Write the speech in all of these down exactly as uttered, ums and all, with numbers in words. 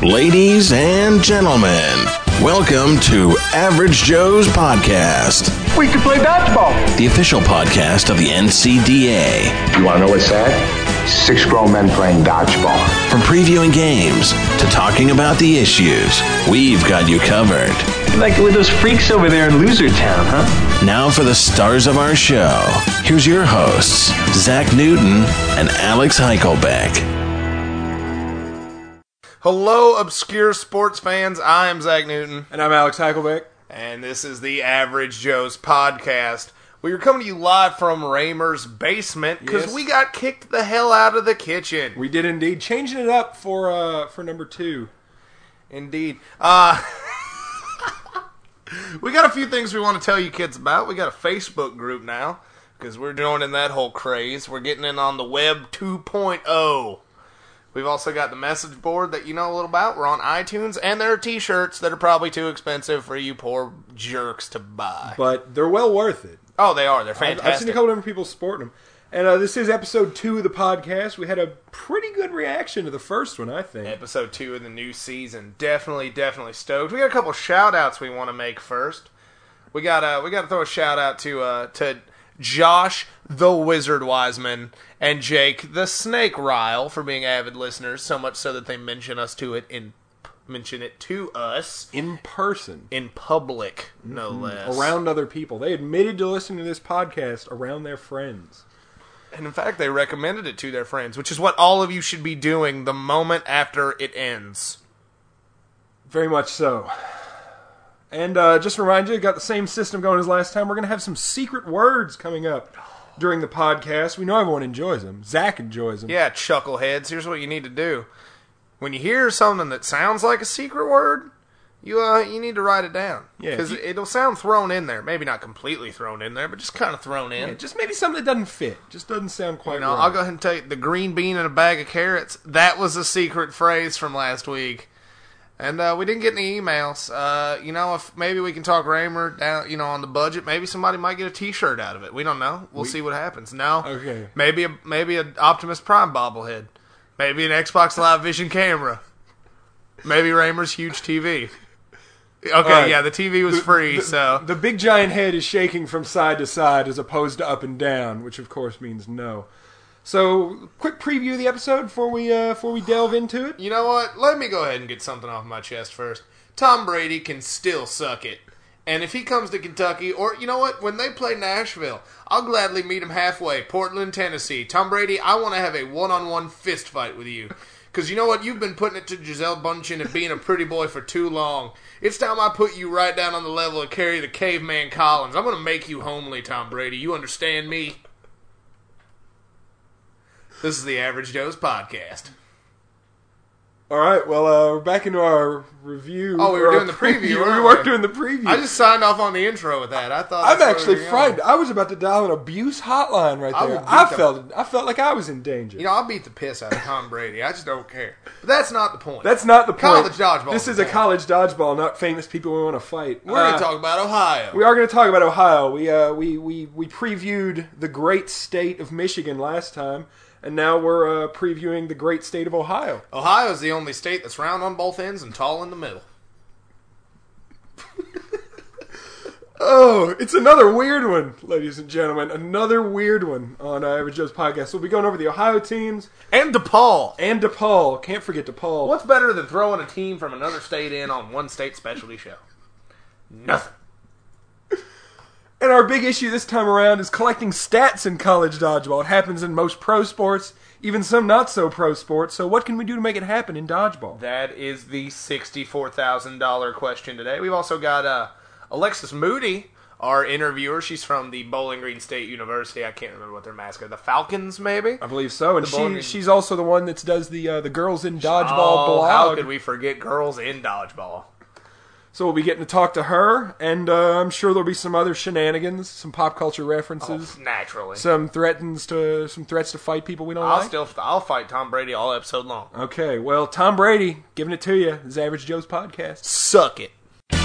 Ladies and gentlemen, welcome to Average Joe's Podcast. We can play dodgeball. The official podcast of the N C D A. You want to know what's sad? Six grown men playing dodgeball. From previewing games to talking about the issues, we've got you covered. Like with those freaks over there in Loser Town, huh? Now for the stars of our show. Here's your hosts, Zach Newton and Alex Heichelbeck. Hello, obscure sports fans. I am Zach Newton. And I'm Alex Heichelbeck. And this is the Average Joe's Podcast. We are coming to you live from Raymer's basement because Yes. we got kicked the hell out of the kitchen. We did indeed. Changing it up for uh, for number two. Indeed. Uh, we got a few things we want to tell you kids about. We got a Facebook group now because we're joining that whole craze. We're getting in on the web two point oh. We've also got the message board that you know a little about. We're on iTunes, and there are t-shirts that are probably too expensive for you poor jerks to buy. But they're well worth it. Oh, they are. They're I've, fantastic. I've seen a couple different people sporting them. And uh, this is episode two of the podcast. We had a pretty good reaction to the first one, I think. Episode two of the new season. Definitely, definitely stoked. We got a couple shout-outs we want to make first. We got uh, we got to throw a shout-out to uh, to Josh the Wizard Wiseman and Jake the Snake Ryle for being avid listeners, so much so that they mention us to it in mention it to us In person. in public, no less. Around other people. They admitted to listening to this podcast around their friends. And in fact, they recommended it to their friends, which is what all of you should be doing the moment after it ends. Very much so. And uh, just to remind you, got the same system going as last time. We're going to have some secret words coming up during the podcast. We know everyone enjoys them. Zach enjoys them. Yeah, chuckleheads, here's what you need to do. When you hear something that sounds like a secret word, you uh, you need to write it down. Yeah, Because if you- it'll sound thrown in there. Maybe not completely thrown in there, but just kind of thrown in. Yeah, just maybe something that doesn't fit. Just doesn't sound quite You know, right. I'll go ahead and tell you, the green bean in a bag of carrots, that was a secret phrase from last week. And uh, we didn't get any emails. Uh, you know, if maybe we can talk Raymer down, you know, on the budget. Maybe somebody might get a T-shirt out of it. We don't know. We'll We- see what happens. No, Okay. Maybe a maybe an Optimus Prime bobblehead. Maybe an Xbox Live Vision camera. Maybe Raymer's huge T V. Okay, right. yeah, the T V was free, the, so the big giant head is shaking from side to side as opposed to up and down, which of course means no. So, quick preview of the episode before we uh, before we delve into it. you know what? Let me go ahead and get something off my chest first. Tom Brady can still suck it. And if he comes to Kentucky, or, you know what, when they play Nashville, I'll gladly meet him halfway, Portland, Tennessee. Tom Brady, I want to have a one-on-one fist fight with you. Because you know what? You've been putting it to Gisele Bundchen and being a pretty boy for too long. It's time I put you right down on the level of Kerry the Caveman Collins. I'm going to make you homely, Tom Brady. You understand me? This is the Average Joe's Podcast. All right, well, uh, we're back into our review. Oh, we were or our doing the preview, We weren't weren't we? doing the preview. I just signed off on the intro with that. I thought I'm that's where actually we were going. frightened. I was about to dial an abuse hotline right I there. will beat I the- felt I felt like I was in danger. You know, I'll beat the piss out of Tom Brady. I just don't care. But that's not the point. That's not the point. College dodgeball This is is the a point. college dodgeball, not famous people we want to fight. We're going Uh, to talk about Ohio. We are going to talk about Ohio. We uh we, we we previewed the great state of Michigan last time, and now we're uh, previewing the great state of Ohio. Ohio is the only state that's round on both ends and tall in the middle. Oh, it's another weird one, ladies and gentlemen. Another weird one on uh, Average Joe's podcast. So we'll be going over the Ohio teams And DePaul. and DePaul. Can't forget DePaul. What's better than throwing a team from another state in on one state specialty show? Nothing. And our big issue this time around is collecting stats in college dodgeball. It happens in most pro sports, even some not so pro sports. So what can we do to make it happen in dodgeball? That is the sixty-four thousand dollars question today. We've also got uh, Alexis Moody, our interviewer. She's from the Bowling Green State University. I can't remember what their mascot. The Falcons, maybe? I believe so. And The Bowling she Green- she's also the one that does the uh, the Girls in Dodgeball Oh, blog. how could we forget girls in dodgeball? So we'll be getting to talk to her, and uh, I'm sure there'll be some other shenanigans, some pop culture references, Oh, naturally. some threatens to some threats to fight people we don't I'll like. still I'll fight Tom Brady all episode long. Okay, well, Tom Brady giving it to you. This is Average Joe's podcast. Suck it.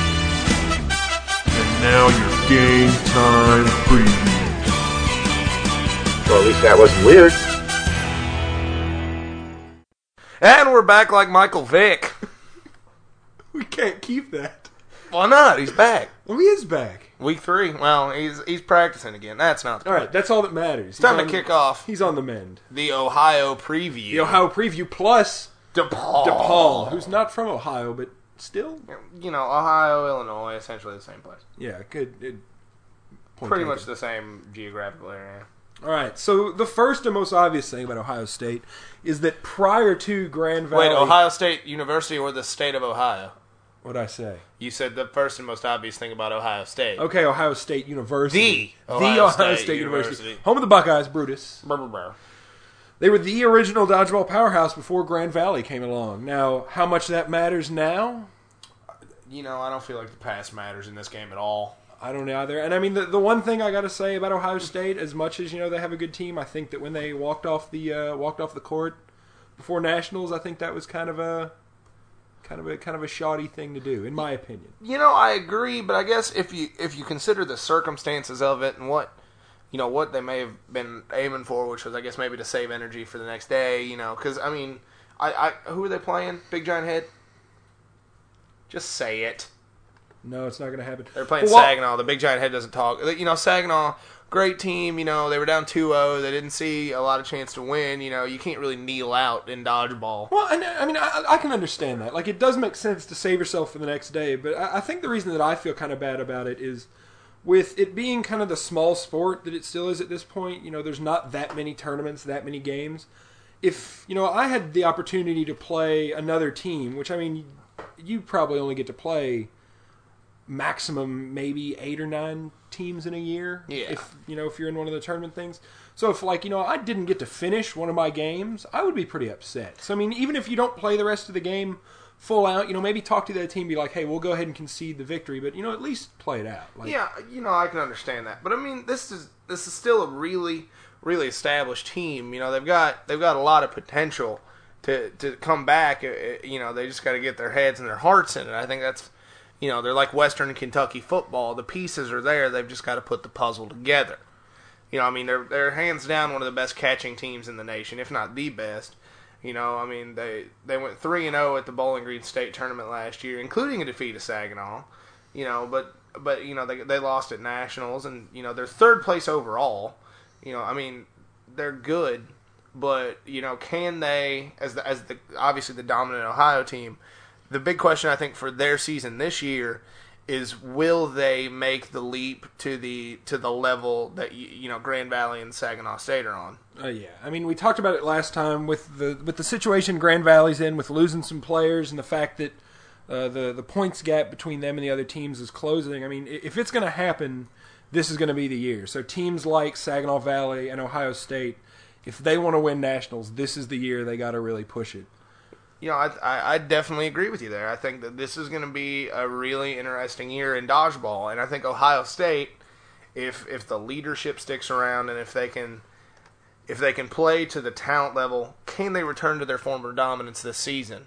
And now your game time preview. Well, at least that wasn't weird. And we're back like Michael Vick. We can't keep that. Why not? He's back. Well, he is back. Week three. Well, he's he's practicing again. That's not the All point. right, that's all that matters. It's time He's to on- kick off He's on the mend. the Ohio preview. The Ohio preview plus DePaul. DePaul, who's not from Ohio, but still, You know, Ohio, Illinois, essentially the same place. yeah, good. good point Pretty taken. much the same geographical area. All right, so the first and most obvious thing about Ohio State is that prior to Grand Valley, Wait, Ohio State University or the state of Ohio? What'd I say? You said the first and most obvious thing about Ohio State. Okay, Ohio State University, The Ohio Ohio State State University. University. home of the Buckeyes, Brutus. Brr, brr, brr. They were the original dodgeball powerhouse before Grand Valley came along. Now, how much that matters now, You know, I don't feel like the past matters in this game at all. I don't know either. And I mean, the the one thing I got to say about Ohio State, as much as you know they have a good team, I think that when they walked off the uh, walked off the court before nationals, I think that was kind of a kind of a kind of a shoddy thing to do, in my opinion. You know, I agree, but I guess if you if you consider the circumstances of it and what you know what they may have been aiming for, which was I guess maybe to save energy for the next day, you know, because I mean, I, I who are they playing? Big Giant Head. Just say it. No, it's not going to happen. They're playing Well, Saginaw. The Big Giant Head doesn't talk. You know, Saginaw, great team. You know, they were down two oh. They didn't see a lot of chance to win. You know, you can't really kneel out in dodgeball. Well, and, I mean, I, I can understand that. Like, it does make sense to save yourself for the next day, but I, I think the reason that I feel kind of bad about it is with it being kind of the small sport that it still is at this point, you know, there's not that many tournaments, that many games. If, you know, I had the opportunity to play another team, which, I mean, you probably only get to play maximum maybe eight or nine teams in a year. Yeah. If you know if you're in one of the tournament things. So if like you know I didn't get to finish one of my games, I would be pretty upset. So I mean, even if you don't play the rest of the game full out, you know maybe talk to that team, be like, hey, we'll go ahead and concede the victory, but you know at least play it out. Like, Yeah, you know, I can understand that, but I mean, this is this is still a really, really established team. You know, they've got they've got a lot of potential to to come back. You know, they just got to get their heads and their hearts in it. I think that's, you know, they're like Western Kentucky football. The pieces are there. They've just got to put the puzzle together. You know, I mean, they're they're hands down one of the best catching teams in the nation, if not the best. You know, I mean, they they went three and zero at the Bowling Green State tournament last year, including a defeat of Saginaw. You know, but but you know they they lost at nationals, and you know they're third place overall. You know, I mean, they're good, but you know, can they as the as the obviously the dominant Ohio team? The big question I think for their season this year is, will they make the leap to the to the level that you know Grand Valley and Saginaw State are on? Uh, yeah, I mean, we talked about it last time with the with the situation Grand Valley's in, with losing some players and the fact that uh, the the points gap between them and the other teams is closing. I mean, if it's going to happen, this is going to be the year. So teams like Saginaw Valley and Ohio State, if they want to win nationals, this is the year they got to really push it. You know, I, I I definitely agree with you there. I think that this is going to be a really interesting year in dodgeball, and I think Ohio State, if if the leadership sticks around and if they can if they can play to the talent level, can they return to their former dominance this season?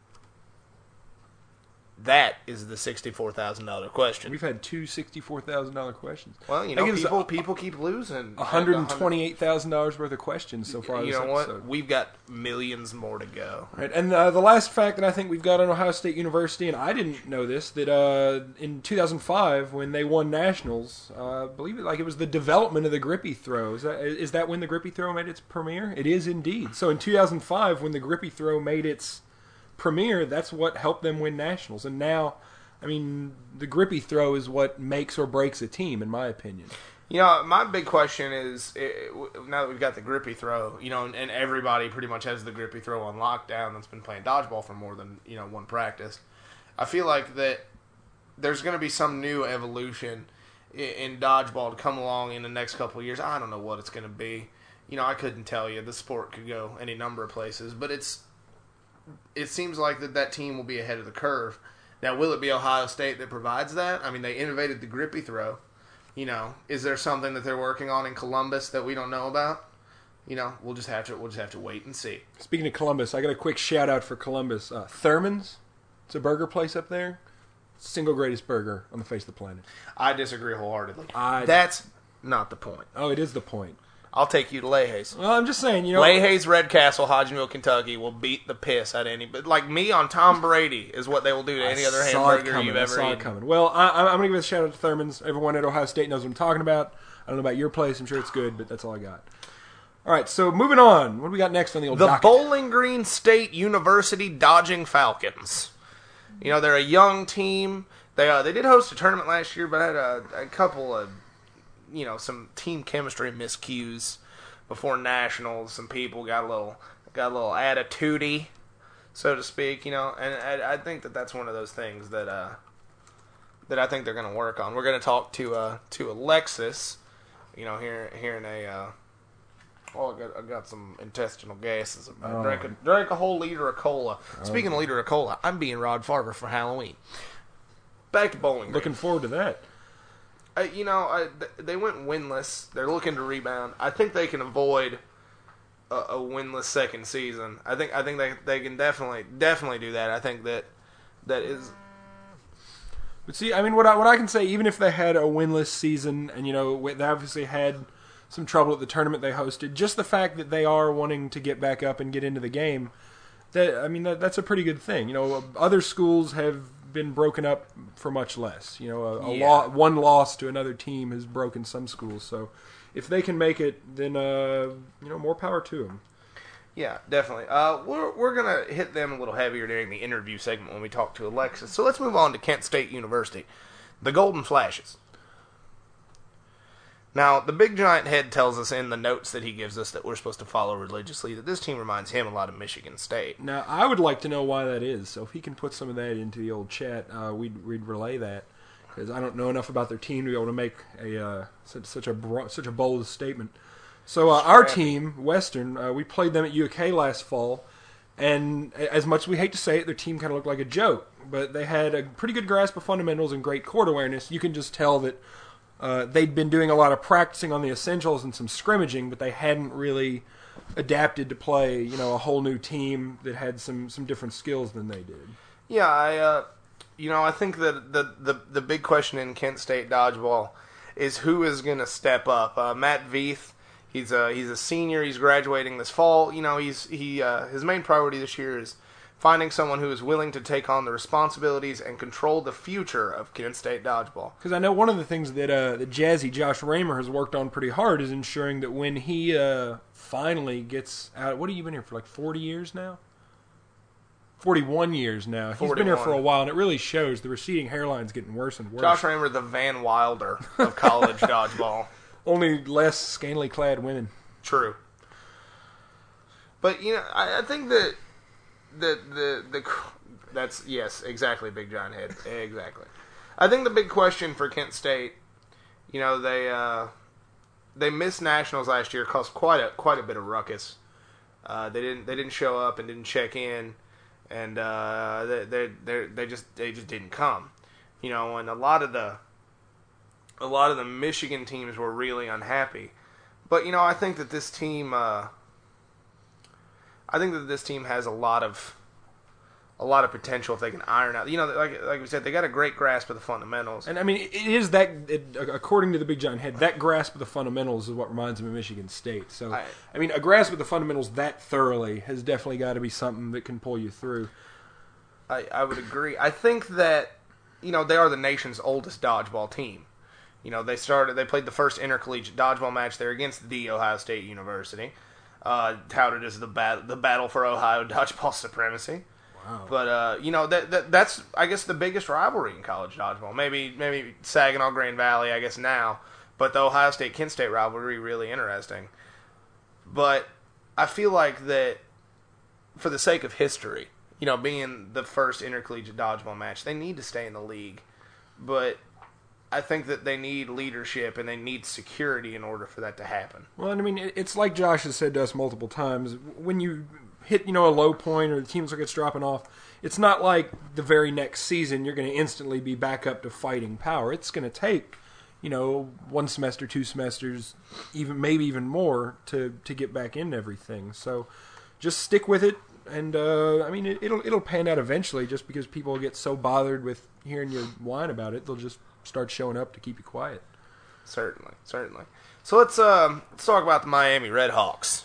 That is the sixty-four thousand dollars question. We've had two sixty-four thousand dollars questions. Well, you That know, gives people us people keep losing. one hundred twenty-eight thousand dollars worth of questions so far You this know what? episode. We've got millions more to go. Right, and uh, the last fact that I think we've got on Ohio State University, and I didn't know this, that uh, in two thousand five when they won nationals, uh, I believe it like it was the development of the grippy throw. Is that, is that when the grippy throw made its premiere? It is indeed. So in two thousand five when the grippy throw made its premiere, that's what helped them win nationals. And now, I mean, the grippy throw is what makes or breaks a team, in my opinion. You know, my big question is, now that we've got the grippy throw, you know, and, and everybody pretty much has the grippy throw on lockdown that's been playing dodgeball for more than, you know, one practice. I feel like that there's going to be some new evolution in, in dodgeball to come along in the next couple of years. I don't know what it's going to be. You know, I couldn't tell you. The sport could go any number of places, but it's it seems like that that team will be ahead of the curve. Now, will it be Ohio State that provides that? I mean, they innovated the grippy throw. You know, is there something that they're working on in Columbus that we don't know about? You know, we'll just have to we'll just have to wait and see. Speaking of Columbus, I got a quick shout out for Columbus. Uh, Thurman's, it's a burger place up there. Single greatest burger on the face of the planet. I disagree wholeheartedly. I- That's not the point. Oh, it is the point. I'll take you to Leahy's. Well, I'm just saying, you know, Leahy's Red Castle, Hodgenville, Kentucky, will beat the piss out of any. But like me on Tom Brady is what they will do to any other saw it hamburger coming. you've I ever saw it eaten. coming. Well, I, I'm going to give a shout out to Thurman's. Everyone at Ohio State knows what I'm talking about. I don't know about your place. I'm sure it's good, but that's all I got. All right, so moving on. What do we got next on the old The docket? Bowling Green State University Dodging Falcons. You know, they're a young team. They uh, they did host a tournament last year, but had a, a couple of, you know, some team chemistry miscues before nationals. Some people got a little got a little attitude-y, so to speak. You know, and I, I think that that's one of those things that uh, that I think they're going to work on. We're going to talk to uh, to Alexis. You know, here here in a. Uh, Oh, I got, I got some intestinal gases. I Oh. drank, a, drank a whole liter of cola. Speaking of liter of cola, I'm being Rod Farber for Halloween. Back to Bowling Green. Looking forward to that. Uh, you know, I, th- they went winless. They're looking to rebound. I think they can avoid a, a winless second season. I think I think they they can definitely definitely do that. I think that that is. But see, I mean, what I, what I can say, even if they had a winless season, and, you know, they obviously had some trouble at the tournament they hosted, just the fact that they are wanting to get back up and get into the game, that I mean, that, that's a pretty good thing. You know, other schools have been broken up for much less. You know, a, a Yeah. lo- one loss to another team has broken some schools. So if they can make it, then, uh, you know, more power to them. Yeah, definitely. Uh, we're we're gonna hit them a little heavier during the interview segment when we talk to Alexis. So let's move on to Kent State University, the Golden Flashes. Now, the Big Giant Head tells us in the notes that he gives us that we're supposed to follow religiously that this team reminds him a lot of Michigan State. Now, I would like to know why that is. So if he can put some of that into the old chat, uh, we'd, we'd relay that. Because I don't know enough about their team to be able to make a uh, such, such a bro- such a bold statement. So uh, our team, Western, uh, we played them at U K last fall, and as much as we hate to say it, their team kind of looked like a joke. But they had a pretty good grasp of fundamentals and great court awareness. You can just tell that uh, they'd been doing a lot of practicing on the essentials and some scrimmaging, but they hadn't really adapted to play, you know, a whole new team that had some, some different skills than they did. Yeah, I, uh, you know, I think that the, the, the big question in Kent State dodgeball is who is going to step up. Uh, Matt Veith, he's a he's a senior. He's graduating this fall. You know, he's he uh, his main priority this year is finding someone who is willing to take on the responsibilities and control the future of Kent State dodgeball. Because I know one of the things that uh, that Jazzy Josh Raymer has worked on pretty hard is ensuring that when he uh, finally gets out, what have you been here for, like forty years now? forty-one years now. He's been here for a forty-one. while, and it really shows. The receding hairline's getting worse and worse. Josh Raymer, the Van Wilder of college dodgeball. Only less scantily clad women. True. But, you know, I, I think that the, the, the, that's, yes, exactly, Big Giant Head. Exactly. I think the big question for Kent State, you know, they, uh, they missed nationals last year, caused quite a, quite a bit of ruckus. Uh, they didn't, they didn't show up and didn't check in, and, uh, they, they, they, they just, they just didn't come. You know, and a lot of the, a lot of the Michigan teams were really unhappy. But, you know, I think that this team, uh, I think that this team has a lot of, a lot of potential if they can iron out. You know, like like we said, they got a great grasp of the fundamentals. And I mean, it is that, it, according to the Big Giant Head, that grasp of the fundamentals is what reminds him of Michigan State. So, I, I mean, a grasp of the fundamentals that thoroughly has definitely got to be something that can pull you through. I, I would agree. I think that, you know, they are the nation's oldest dodgeball team. You know, they started, they played the first intercollegiate dodgeball match there against the Ohio State University, uh, touted as the bat, the battle for Ohio dodgeball supremacy. Wow. But uh, you know that, that that's I guess the biggest rivalry in college dodgeball. Maybe maybe Saginaw Grand Valley, I guess now, but the Ohio State Kent State rivalry really interesting. But I feel like that for the sake of history, you know, being the first intercollegiate dodgeball match, they need to stay in the league. But I think that they need leadership and they need security in order for that to happen. Well, and I mean, it's like Josh has said to us multiple times. When you hit, you know, a low point or the team's like it's dropping off, it's not like the very next season you're going to instantly be back up to fighting power. It's going to take, you know, one semester, two semesters, even maybe even more to, to get back into everything. So just stick with it. And, uh, I mean, it, it'll it'll pan out eventually just because people get so bothered with hearing you whine about it. They'll just start showing up to keep you quiet. Certainly, certainly. So let's uh, let's talk about the Miami Redhawks.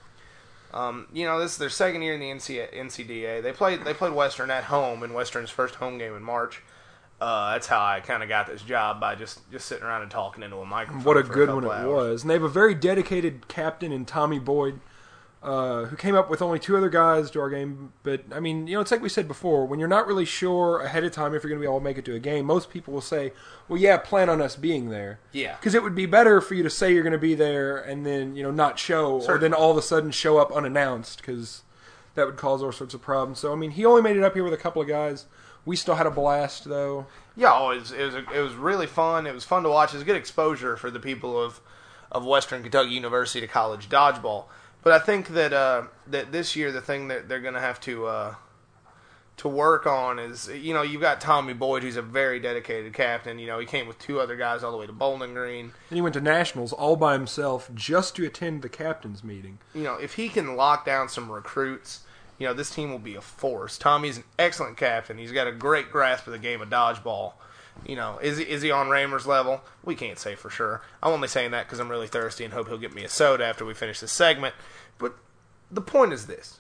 Um, you know, this is their second year in the N C D A. They played they played Western at home in Western's first home game in March. Uh, that's how I kind of got this job, by just, just sitting around and talking into a microphone. What a for good a one it hours. was. And they have a very dedicated captain in Tommy Boyd, uh, who came up with only two other guys to our game. But, I mean, you know, it's like we said before, when you're not really sure ahead of time if you're going to be able to make it to a game, most people will say, well, yeah, plan on us being there. Yeah. Because it would be better for you to say you're going to be there and then, you know, not show, Certainly. or then all of a sudden show up unannounced, because that would cause all sorts of problems. So, I mean, he only made it up here with a couple of guys. We still had a blast, though. Yeah, oh, it was it was, it was really fun. It was fun to watch. It was good exposure for the people of, of Western Kentucky University to college dodgeball. But I think that uh, that this year the thing that they're going to have to uh, to work on is, you know, you've got Tommy Boyd, who's a very dedicated captain. You know, he came with two other guys all the way to Bowling Green. And he went to nationals all by himself just to attend the captain's meeting. You know, if he can lock down some recruits, you know, this team will be a force. Tommy's an excellent captain. He's got a great grasp of the game of dodgeball. You know, is he, is he on Raymer's level? We can't say for sure. I'm only saying that because I'm really thirsty and hope he'll get me a soda after we finish this segment. But the point is this.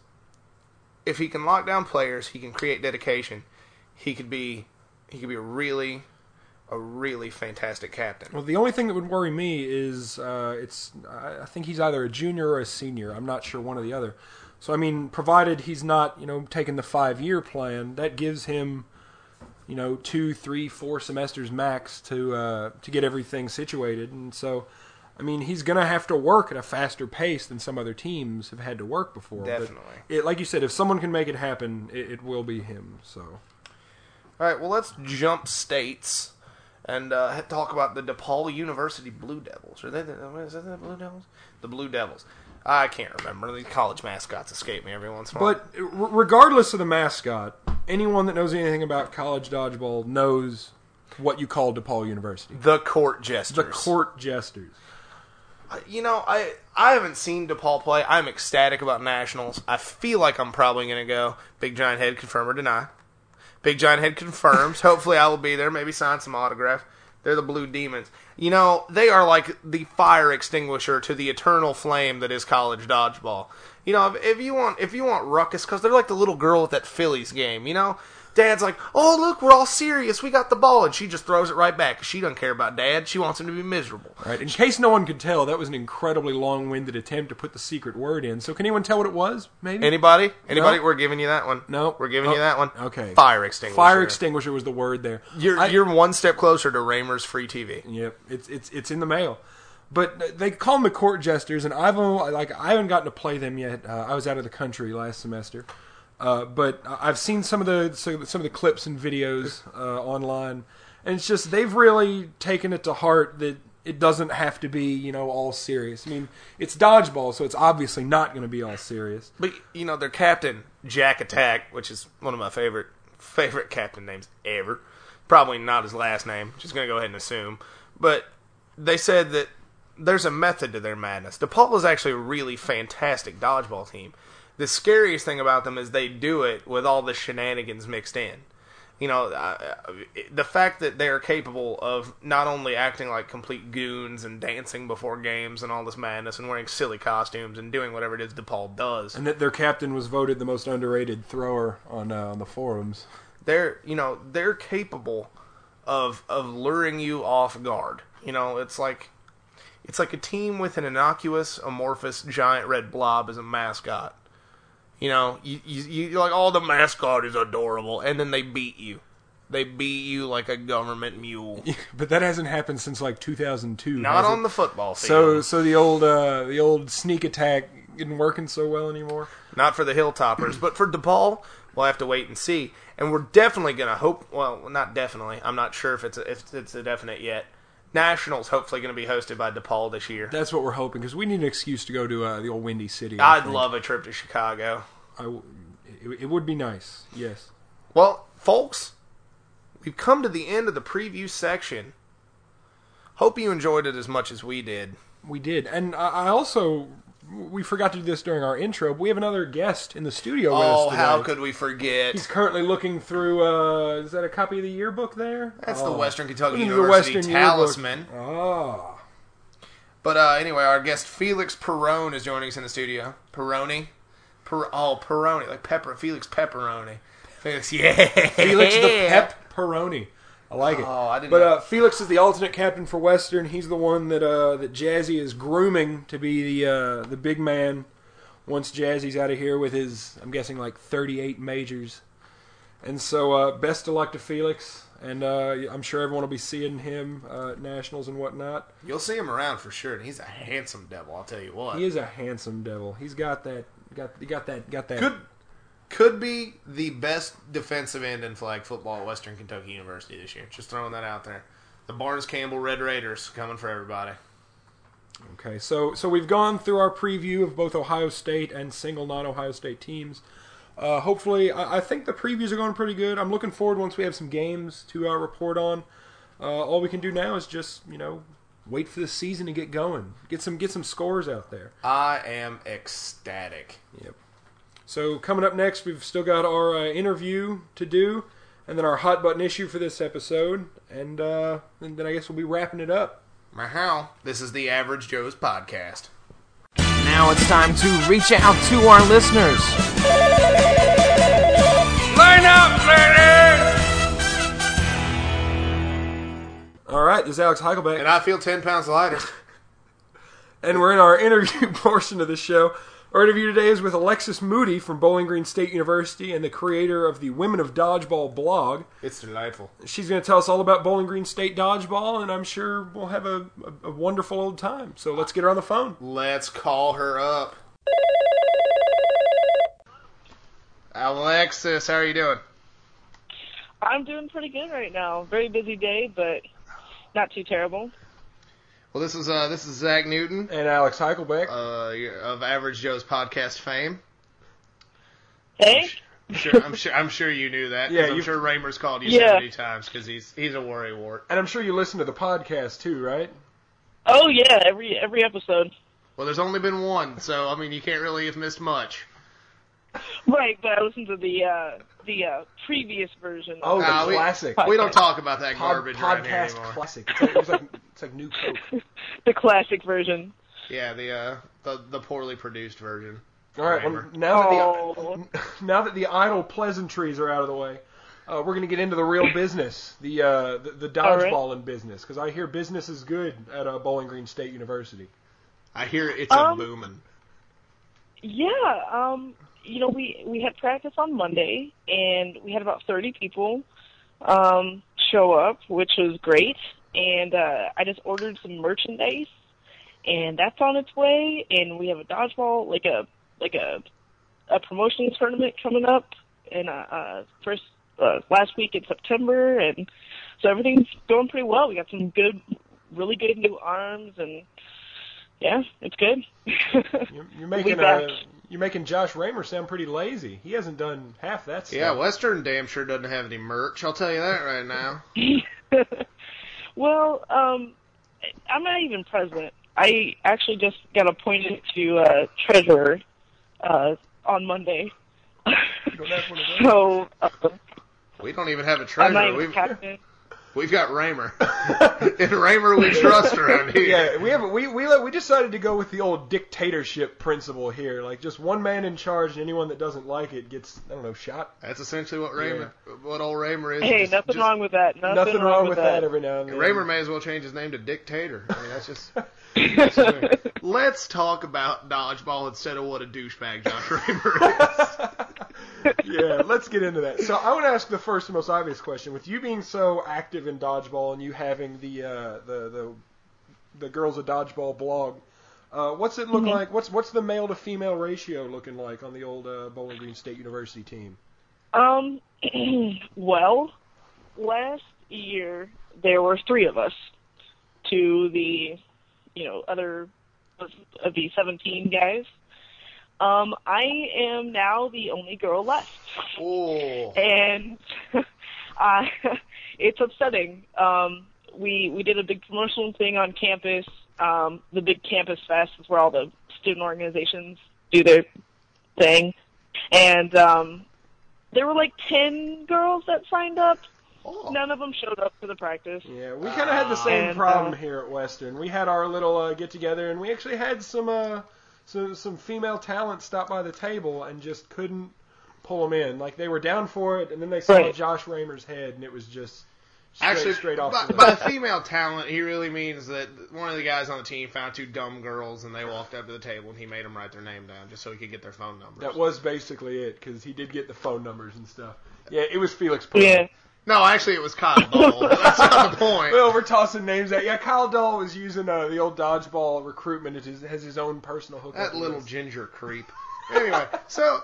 If he can lock down players, he can create dedication, he could be he could be a really, a really fantastic captain. Well, the only thing that would worry me is uh, it's I think he's either a junior or a senior. I'm not sure, one or the other. So, I mean, provided he's not, you know, taking the five-year plan, that gives him, you know, two, three, four semesters max to uh, to get everything situated. And so, I mean, he's going to have to work at a faster pace than some other teams have had to work before. Definitely. But it, like you said, if someone can make it happen, it, it will be him. So, All right, well, let's jump states and uh, talk about the DePaul University Blue Devils. Are they the, is that the Blue Devils? The Blue Devils. I can't remember. The college mascots escape me every once in a while. But r- regardless of the mascot, anyone that knows anything about college dodgeball knows what you call DePaul University. The Court Jesters. The Court Jesters. You know, I I haven't seen DePaul play. I'm ecstatic about nationals. I feel like I'm probably going to go. Big Giant Head, confirm or deny. Big Giant Head confirms. Hopefully I will be there. Maybe sign some autograph. They're the Blue Demons. You know, they are like the fire extinguisher to the eternal flame that is college dodgeball. You know, if, if you want if you want ruckus, because they're like the little girl at that Phillies game, you know? Dad's like, oh, look, we're all serious. We got the ball. And she just throws it right back. She doesn't care about Dad. She wants him to be miserable. Right. In case no one could tell, that was an incredibly long-winded attempt to put the secret word in. So can anyone tell what it was, maybe? Anybody? Anybody? No? We're giving you that one. No. We're giving Oh, you that one. okay. Fire extinguisher. Fire extinguisher was the word there. You're I- you're one step closer to Raymer's free T V. Yep, it's it's it's in the mail. But they call them the Court Jesters, and I've only, like I haven't gotten to play them yet. Uh, I was out of the country last semester, uh, but I've seen some of the some of the clips and videos uh, online, and it's just they've really taken it to heart that it doesn't have to be, you know, all serious. I mean, it's dodgeball, so it's obviously not going to be all serious. But you know, their captain Jack Attack, which is one of my favorite favorite captain names ever. Probably not his last name. Just gonna go ahead and assume. But they said that there's a method to their madness. DePaul is actually a really fantastic dodgeball team. The scariest thing about them is they do it with all the shenanigans mixed in. You know, uh, the fact that they're capable of not only acting like complete goons and dancing before games and all this madness and wearing silly costumes and doing whatever it is DePaul does. And that their captain was voted the most underrated thrower on uh, on the forums. They're, you know, they're capable of of luring you off guard. You know, it's like it's like a team with an innocuous, amorphous, giant red blob as a mascot. You know, you, you, you're like, oh, the mascot is adorable, and then they beat you. They beat you like a government mule. But that hasn't happened since like two thousand two. Not has on it? the football field. So, so the old, uh, the old sneak attack isn't working so well anymore. Not for the Hilltoppers, but for DePaul, we'll have to wait and see. And we're definitely going to hope. Well, not definitely. I'm not sure if it's a, if it's a definite yet. Nationals hopefully going to be hosted by DePaul this year. That's what we're hoping, because we need an excuse to go to uh, the old Windy City. I I'd think. love a trip to Chicago. I w- it, it would be nice. Yes. Well, folks, we've come to the end of the preview section. Hope you enjoyed it as much as we did. We did, and I, I also we forgot to do this during our intro. But we have another guest in the studio with us Oh, today. how could we forget? He's currently looking through. Uh, is that a copy of the yearbook there? That's Oh. the Western Kentucky Looking through University the Western yearbook. Talisman. Ah. But uh, anyway, our guest Felix Perrone is joining us in the studio. Perrone? Per- oh, Perrone. Like pepper. Felix Pepperoni. Felix, yeah. Felix the Pep Peroni. I like it. Oh, I didn't but know. uh, Felix is the alternate captain for Western. He's the one that uh, that Jazzy is grooming to be the uh, the big man once Jazzy's out of here with his, I'm guessing, like thirty-eight majors. And so uh, best of luck to Felix. And uh, I'm sure everyone will be seeing him uh, at Nationals and whatnot. You'll see him around for sure. And he's a handsome devil, I'll tell you what. He is a handsome devil. He's got that, got, he got that, got that. Could could be the best defensive end in flag football at Western Kentucky University this year. Just throwing that out there. The Barnes Campbell Red Raiders coming for everybody. Okay, so so we've gone through our preview of both Ohio State and single non-Ohio State teams. Uh, hopefully, I, I think the previews are going pretty good. I'm looking forward once we have some games to uh, report on. Uh, all we can do now is just, you know, wait for the season to get going. Get some get some scores out there. I am ecstatic. Yep. So coming up next, we've still got our uh, interview to do, and then our hot button issue for this episode, and, uh, and then I guess we'll be wrapping it up. How? This is the Average Joe's podcast. Now it's time to reach out to our listeners. Line up, ladies! All right, this is Alex Heichelbeck. And I feel ten pounds lighter. And we're in our interview portion of the show. Our interview today is with Alexis Moody from Bowling Green State University and the creator of the Women of Dodgeball blog. It's delightful. She's going to tell us all about Bowling Green State Dodgeball, and I'm sure we'll have a, a, a wonderful old time. So let's get her on the phone. Let's call her up. Alexis, how are you doing? I'm doing pretty good right now. Very busy day, but not too terrible. Well, this is uh, this is Zach Newton And Alex Heichelbeck. uh, of Average Joe's podcast fame. Hey? I'm sure, I'm sure, I'm sure you knew that. 'Cause Yeah, I'm you- sure Raymer's called you Yeah. seventy times because he's he's a worrywart. And I'm sure you listen to the podcast too, right? Oh, yeah, every every episode. Well, there's only been one, so I mean you can't really have missed much. Right, but I listened to the uh, the uh, previous version. Oh, the Nah, we- classic. We don't talk about that Pod- garbage around here podcast anymore. classic. It's like, it's, like, it's like new Coke. The classic version. Yeah, the uh, the the poorly produced version. All right, well, Raymer. now that the Oh. now that the idle pleasantries are out of the way, uh, we're going to get into the real business, the uh, the, the All right. dodgeballing business, because I hear business is good at uh, Bowling Green State University. I hear it's Um, a booming. Yeah, um, you know, we, we had practice on Monday, and we had about thirty people um, show up, which was great. And uh, I just ordered some merchandise, and that's on its way. And we have a dodgeball, like a like a a promotion tournament coming up in uh, uh, first uh, last week in September, and so everything's going pretty well. We got some good, really good new arms, and yeah, it's good. You're, you're We'll making be back. uh, you're making Josh Raymer sound pretty lazy. He hasn't done half that stuff. Yeah, Western damn sure doesn't have any merch. I'll tell you that right now. Well, um, I'm not even president. I actually just got appointed to uh, treasurer uh, on Monday. You don't have one of those? So uh, We don't even have a I'm not treasurer. even We've captain. we've got Raymer. And Raymer we trust around here. Yeah, we have we we let- we decided to go with the old dictatorship principle here. Like just one man in charge, and anyone that doesn't like it gets I don't know shot. That's essentially what Raymer, what old Raymer is. Hey, Just- nothing just- wrong with that. Nothing, Nothing wrong with that. that. Every now and then. Raymer may as well change his name to Dictator. I mean, that's just. that's just weird. Let's talk about dodgeball instead of what a douchebag Josh Raymer is. Yeah, let's get into that. So I want to ask the first and most obvious question. With you being so active in dodgeball and you having the uh, the, the the Girls of Dodgeball blog, uh, what's it look Mm-hmm. like? What's what's the male to female ratio looking like on the old uh, Bowling Green State University team? Um, well, last year there were three of us to the, you know, other of the seventeen guys. Um, I am now the only girl left. Oh. And uh, it's upsetting. Um, we we did a big promotional thing on campus. Um, the big campus fest is where all the student organizations do their thing, and um, there were like ten girls that signed up, Oh. none of them showed up for the practice. Yeah, we kind of had the same And, problem uh, here at Western. We had our little uh, get together, and we actually had some uh, some some female talent stop by the table and just couldn't pull them in. Like they were down for it, and then they saw Right. Josh Raymer's head, and it was just straight, Actually, straight off. by, the by list. female talent, he really means that one of the guys on the team found two dumb girls, and they walked up to the table, and he made them write their name down just so he could get their phone numbers. That was basically it, because he did get the phone numbers and stuff. Yeah, it was Felix Perlman. Yeah. No, actually, it was Kyle Dole. But that's not the point. Well, we're tossing names out. Yeah, Kyle Dole was using uh, the old dodgeball recruitment. It is, has his own personal hookup. That little list. ginger creep. Anyway, so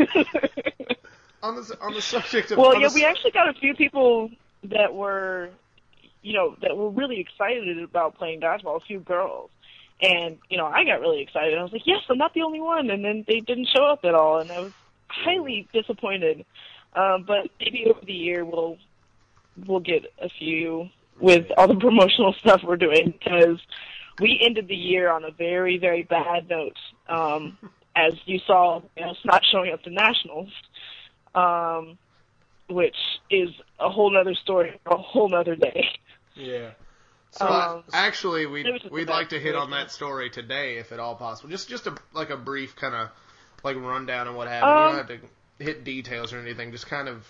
on the on the subject of Well, on yeah, the, we actually got a few people that were, you know, that were really excited about playing dodgeball. A few girls, and you know, I got really excited. I was like, "Yes, I'm not the only one." And then they didn't show up at all, and I was highly disappointed. Um, but maybe over the year we'll we'll get a few with all the promotional stuff we're doing, because we ended the year on a very, very bad note. Um, as you saw, you know, it's not showing up to nationals. Um, which is a whole nother story for a whole nother day. Yeah. So Um, actually, we'd it was just we'd a bad like to hit on situation. that story today, if at all possible. Just just a like a brief kind of like rundown of what happened. you Um, don't have to hit details or anything. Just kind of.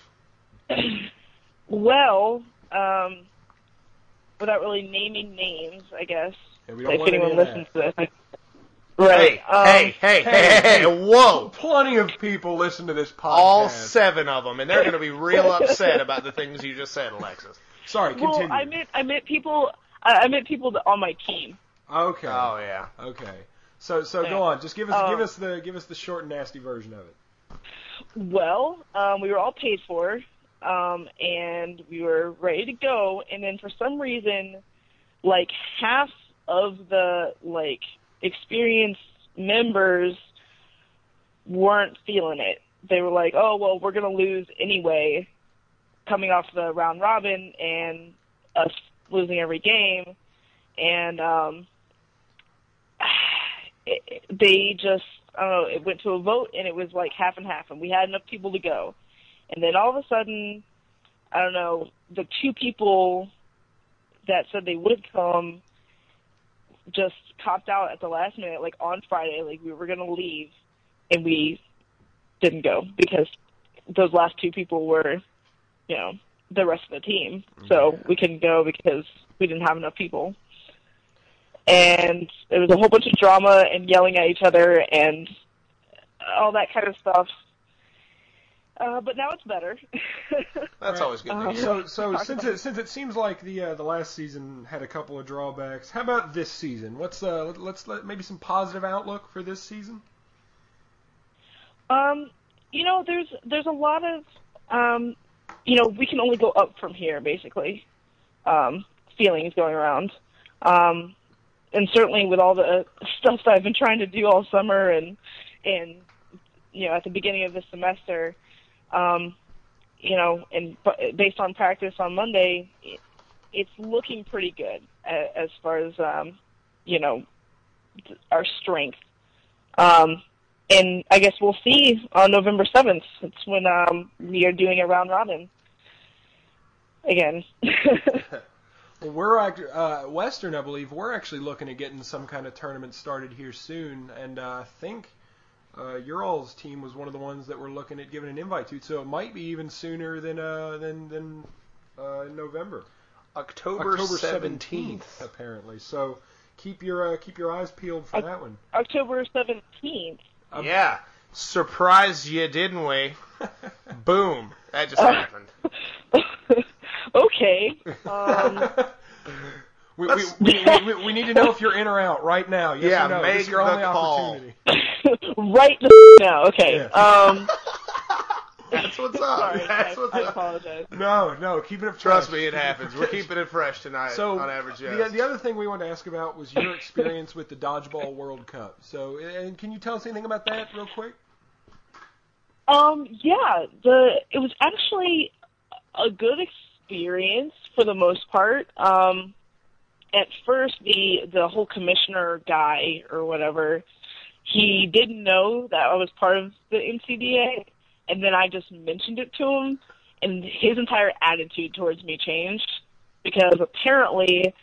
Well, um, without really naming names, I guess, Yeah, we don't if want any anyone of listens that. to this. Right. um, hey, hey, hey, hey, hey, whoa! Plenty of people listen to this podcast. All seven of them, and they're going to be real upset about the things you just said, Alexis. Sorry, Well, continue. I meant I meant people. I I meant people that on my team. Okay. Oh yeah. Okay. So so Yeah. go on. Just give us Um, give us the give us the short and nasty version of it. Well, um, we were all paid for, um, and we were ready to go, and then for some reason, like half of the like experienced members weren't feeling it. They were like, "Oh well, we're gonna lose anyway," coming off the round robin and us losing every game, and um, it, they just. I don't know, it went to a vote, and it was like half and half, and we had enough people to go. And then all of a sudden, I don't know, the two people that said they would come just copped out at the last minute, like on Friday, like we were going to leave, and we didn't go because those last two people were, you know, the rest of the team. So we couldn't go because we didn't have enough people. And there was a whole bunch of drama and yelling at each other and all that kind of stuff. Uh, but now it's better. That's always good. to Um, hear. So so Talk since about it since it seems like the uh, the last season had a couple of drawbacks, how about this season? What's uh let- let's let maybe some positive outlook for this season? Um, you know, there's there's a lot of, um, you know, we can only go up from here, basically. Um, feelings going around, um, and certainly with all the stuff that I've been trying to do all summer and and you know at the beginning of this semester, um, you know, and b- based on practice on Monday, it, it's looking pretty good a- as far as um, you know th- our strength. Um, And I guess we'll see on November seventh. It's when um, we are doing a round robin again. Well, we're act- uh, Western, I believe. We're actually looking at getting some kind of tournament started here soon, and uh, I think uh, your all's team was one of the ones that we're looking at giving an invite to. So it might be even sooner than uh, than than uh, in November, October October seventeenth. apparently. So keep your uh, keep your eyes peeled for Oc- that one. October seventeenth. Um, Yeah. Surprised you, didn't we? Boom. That just happened. Okay. Um, we, we, we, we, we need to know if you're in or out right now. Yes Yeah, or no. make This is your the only call. opportunity. right the now. Okay. Yeah. Um, That's what's up. sorry. That's I, what's I up. apologize. No, no, keep it up. Trust fresh. me, it happens. We're keeping it fresh tonight So on Average the, Yes. the other thing we wanted to ask about was your experience with the Dodgeball World Cup. So, and can you tell us anything about that real quick? Um, yeah, the it was actually a good experience for the most part. Um, at first, the the whole commissioner guy or whatever, he didn't know that I was part of the N C D A, and then I just mentioned it to him, and his entire attitude towards me changed because apparently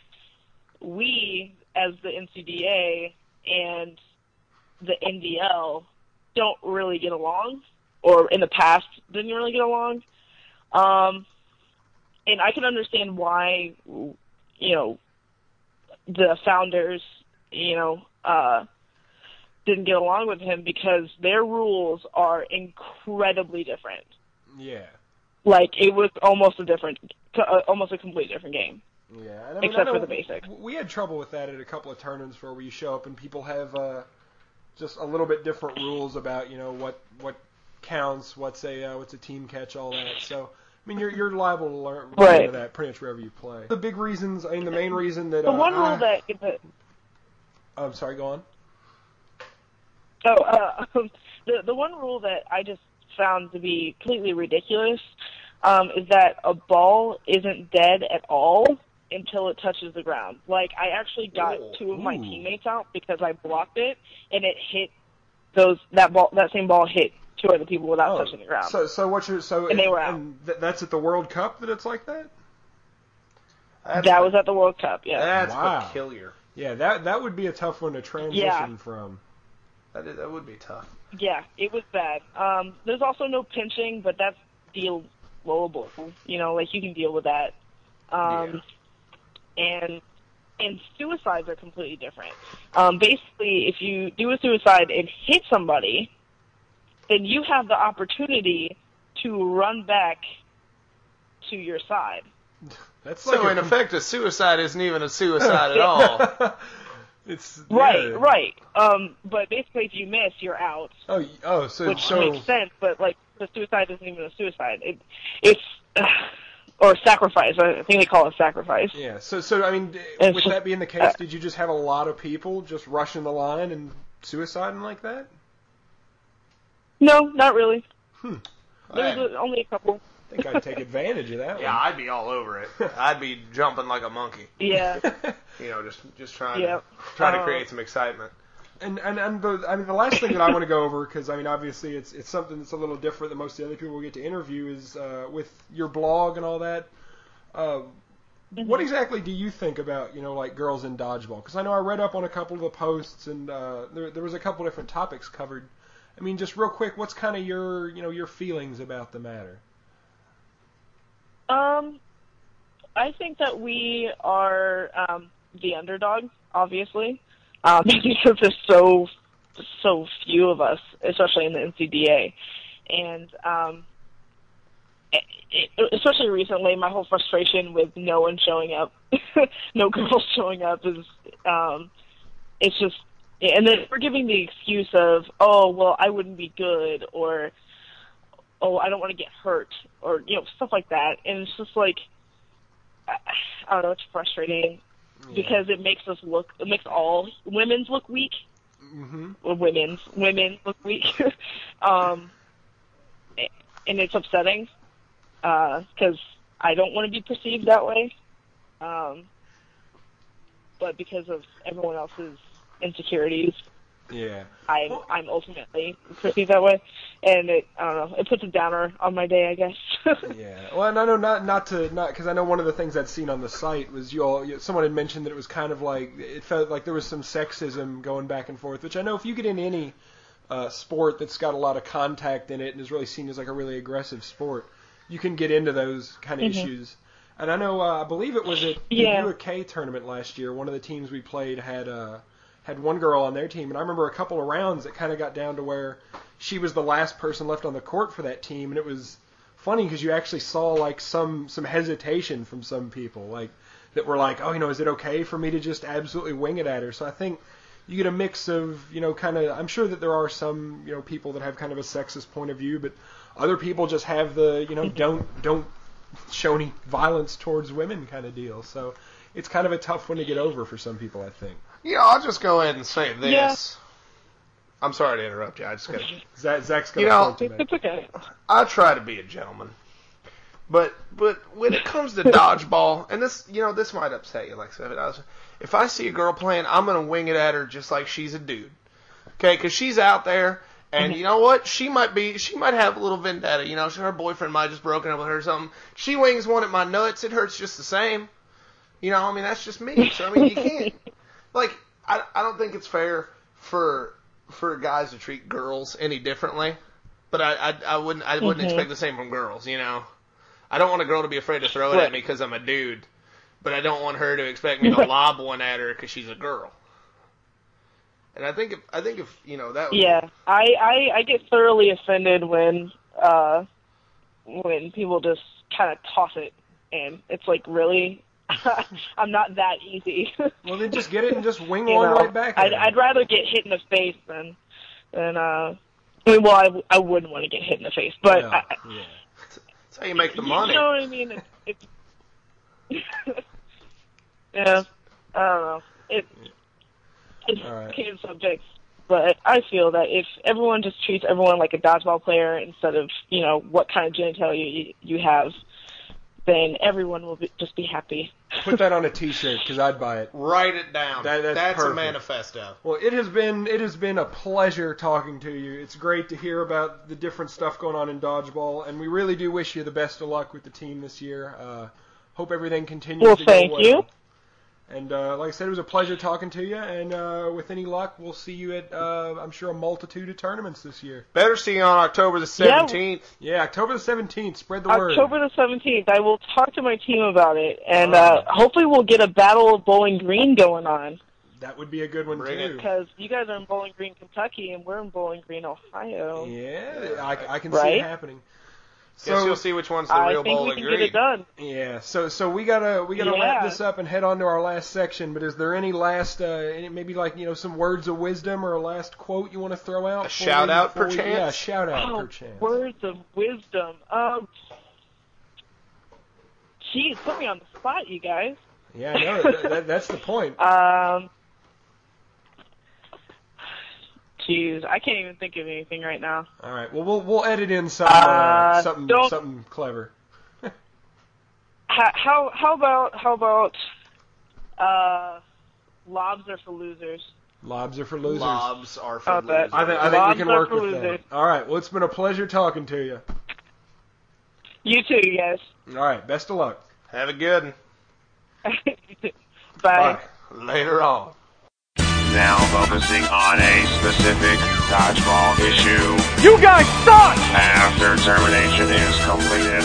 we, as the N C D A and the N D L, don't really get along, or in the past didn't really get along. Um, and I can understand why, you know, the founders, you know, uh, didn't get along with him because their rules are incredibly different. Yeah. Like, it was almost a different, uh, almost a completely different game. Yeah. And I mean, except I know for the basics. We had trouble with that at a couple of tournaments where you show up and people have uh, just a little bit different rules about, you know, what what counts, what's a uh, what's a team catch, all that. So, I mean, you're you're liable to learn right. into that pretty much wherever you play. The big reasons, I mean, the main reason that the uh, one rule I, that, that I'm sorry, go on. Oh, uh, the the one rule that I just found to be completely ridiculous um, is that a ball isn't dead at all until it touches the ground. Like, I actually got oh, two of my ooh. teammates out because I blocked it, and it hit those that ball that same ball hit two other people without oh, touching the ground. So, so what you're so and they were out. And th- that's at the World Cup that it's like that. That's that was at the World Cup. Yeah. That's Wow. peculiar. Yeah, that that would be a tough one to transition Yeah. from. That is, that would be tough. Yeah, it was bad. Um, there's also no pinching, but that's dealable. You know, like, you can deal with that. Um, and and suicides are completely different. Um, basically, if you do a suicide and hit somebody, then you have the opportunity to run back to your side. That's So, like in a, effect, a suicide isn't even a suicide at all. it's Right, yeah. right. Um, but basically, if you miss, you're out, Oh, y- oh, so which so makes sense. But like, the suicide isn't even a suicide. It, it's uh, or sacrifice. I think they call it sacrifice. yeah. So so I mean, d- It's with just- that being the case, did you just have a lot of people just rushing the line and suiciding like that? No, not really. Hmm. There was a, only a couple. I think I'd take advantage of that Yeah, one. I'd be all over it. I'd be jumping like a monkey. Yeah. You know, just just trying Yeah. to trying to Uh, create some excitement. And and and the I mean the last thing that I want to go over, because I mean obviously it's it's something that's a little different than most of the other people we get to interview, is uh, with your blog and all that. Uh, Mm-hmm. What exactly do you think about, you know, like girls in dodgeball? Because I know I read up on a couple of the posts and uh, there there was a couple different topics covered. I mean, just real quick, what's kind of your you know your feelings about the matter? Um, I think that we are um, the underdog, obviously, um, because there's so so few of us, especially in the N C D A, and um, it, it, especially recently, my whole frustration with no one showing up, no girls showing up, is um, it's just, and then we're giving the excuse of, oh, well, I wouldn't be good, or oh, I don't want to get hurt, or, you know, stuff like that. And it's just like, I, I don't know, it's frustrating Yeah. because it makes us look, it makes all women's look weak. Mm-hmm. Or women's, women look weak. um, and it's upsetting because uh, I don't want to be perceived that way. Um, but because of everyone else's insecurities, Yeah. I'm Well- I'm ultimately perceived that way, and it I don't know, it puts a downer on my day, I guess. Yeah. Well, and I know not not to not because I know one of the things I'd seen on the site was you all you, someone had mentioned that it was kind of like it felt like there was some sexism going back and forth, which I know if you get in any uh, sport that's got a lot of contact in it and is really seen as like a really aggressive sport, you can get into those kind of Mhm. issues. And I know uh, I believe it was at Yeah. the U A K tournament last year. One of the teams we played had uh, had one girl on their team, and I remember a couple of rounds it kind of got down to where she was the last person left on the court for that team, and it was funny because you actually saw like some some hesitation from some people, like that were like, oh, you know, is it okay for me to just absolutely wing it at her? So I think you get a mix of, you know, kind of, I'm sure that there are some, you know, people that have kind of a sexist point of view, but other people just have the, you know, don't don't show any violence towards women kind of deal. So it's kind of a tough one to get over for some people, I think. Yeah, I'll just go ahead and say this. Yeah. I'm sorry to interrupt you. I just got to. Zach, Zach's got You a know, point to make. It's okay. I try to be a gentleman, but but when it comes to dodgeball, and this you know this might upset you, like I said, if I see a girl playing, I'm gonna wing it at her just like she's a dude, okay? Because she's out there And you know what? She might be, she might have a little vendetta. You know, her boyfriend might have just broken up with her or something. She wings one at my nuts. It hurts just the same. You know, I mean, that's just me. So, I mean, you can't, like, I, I don't think it's fair for for guys to treat girls any differently. But I, I, I wouldn't, I wouldn't mm-hmm. expect the same from girls, you know. I don't want a girl to be afraid to throw it right. at me because I'm a dude. But I don't want her to expect me to lob one at her because she's a girl. And I think if I think if you know that. Would yeah, I, I I get thoroughly offended when uh when people just kind of toss it, and it's like, really, I'm not that easy. Well, then just get it and just wing you one know, right back. I'd, I'd rather get hit in the face than than uh. I mean, well, I, I wouldn't want to get hit in the face, but yeah, I, yeah. That's how you make the money. You know what I mean? It, it's yeah, I don't know. It. It's a complicated subject, but I feel that if everyone just treats everyone like a dodgeball player instead of, you know, what kind of genitalia you, you have, then everyone will be, just be happy. Put that on a T-shirt because I'd buy it. Write it down. That, that's that's perfect. a manifesto. Well, it has been it has been a pleasure talking to you. It's great to hear about the different stuff going on in dodgeball, and we really do wish you the best of luck with the team this year. Uh, hope everything continues well, to thank go well. you. And uh, like I said, it was a pleasure talking to you. And uh, with any luck, we'll see you at, uh, I'm sure, a multitude of tournaments this year. Better see you on October the seventeenth. Yeah, yeah October the seventeenth. Spread the word. October the seventeenth. I will talk to my team about it. And uh, hopefully we'll get a Battle of Bowling Green going on. That would be a good one, Bring too. Because you guys are in Bowling Green, Kentucky, and we're in Bowling Green, Ohio. Yeah, I, I can right? see it happening. So Guess you'll see which one's the I real think Bowling we can Green. get it done. Yeah, so so we gotta we gotta yeah. wrap this up and head on to our last section. But is there any last, uh, any, maybe like you know some words of wisdom or a last quote you want to throw out? A shout we, out, perchance. perchance. Yeah, a shout out, oh, perchance. Words of wisdom. Um, geez, put me on the spot, you guys. Yeah, I know. that, that, that's the point. Um. Jeez, I can't even think of anything right now. All right. Well, we'll we'll edit in something uh, uh, something something clever. how, how how about how about uh, lobs are for losers? Lobs are for losers. Lobs are for oh, losers. I think I think lobs we can work with losers. that. All right. Well, it's been a pleasure talking to you. You too, you guys. All right. Best of luck. Have a good one. Bye. Bye. Later on. Now focusing on a specific dodgeball issue. You guys suck! After termination is completed.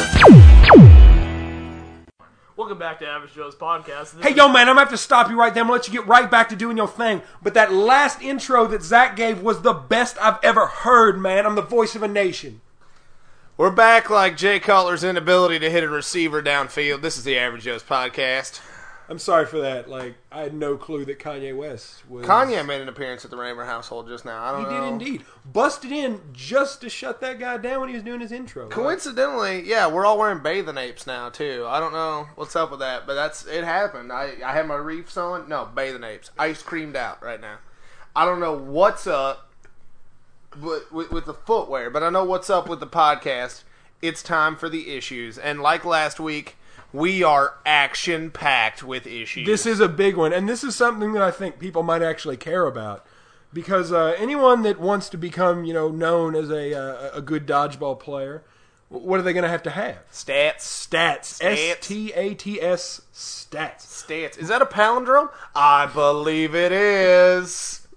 Welcome back to Average Joe's podcast. This Hey, yo, man, I'm going to have to stop you right there. I'm going to let you get right back to doing your thing. But that last intro that Zach gave was the best I've ever heard, man. I'm the voice of a nation. We're back like Jay Cutler's inability to hit a receiver downfield. This is the Average Joe's podcast. I'm sorry for that. Like, I had no clue that Kanye West was... Kanye made an appearance at the Raymer household just now. I don't he know. He did indeed. Busted in just to shut that guy down when he was doing his intro. Coincidentally, right? Yeah, we're all wearing bathing apes now, too. I don't know what's up with that, but that's it happened. I, I had my reefs on. No, bathing apes. Ice creamed out right now. I don't know what's up with, with, with the footwear, but I know what's up with the podcast. It's time for the issues. And like last week... we are action-packed with issues. This is a big one, and this is something that I think people might actually care about. Because uh, anyone that wants to become, you know, known as a uh, a good dodgeball player, what are they going to have to have? Stats. Stats. S T A T S. Stats. Stats. Is that a palindrome? I believe it is.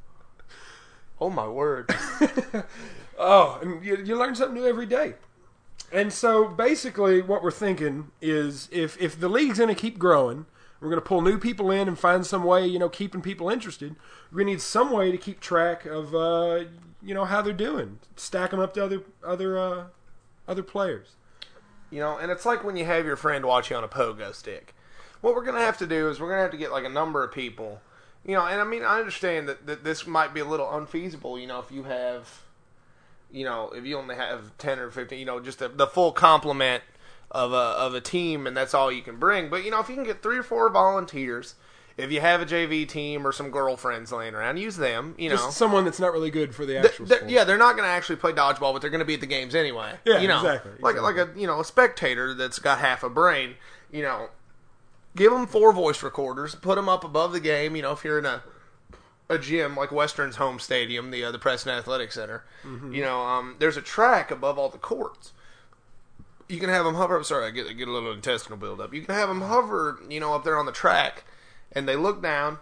Oh, my word. Oh, and you, you learn something new every day. And so, basically, what we're thinking is if, if the league's going to keep growing, we're going to pull new people in and find some way, you know, keeping people interested. We're going to need some way to keep track of, uh, you know, how they're doing. Stack them up to other other uh, other players. You know, and it's like when you have your friend watch you on a pogo stick. What we're going to have to do is we're going to have to get, like, a number of people. You know, and I mean, I understand that, that this might be a little unfeasible, you know, if you have... You know, if you only have ten or fifteen, you know, just a, the full complement of a of a team, and that's all you can bring. But you know, if you can get three or four volunteers, if you have a J V team or some girlfriends laying around, use them. You know, just someone that's not really good for the actual. They're, sport. Yeah, they're not going to actually play dodgeball, but they're going to be at the games anyway. Yeah, you know, exactly, Like exactly. like a you know a spectator that's got half a brain. You know, give them four voice recorders, put them up above the game. You know, if you're in a a gym like Western's home stadium, the uh, the Preston Athletic Center, Mhm. you know, um, there's a track above all the courts. You can have them hover. I'm sorry, I get, I get a little intestinal buildup. You can have them hover, you know, up there on the track, and they look down,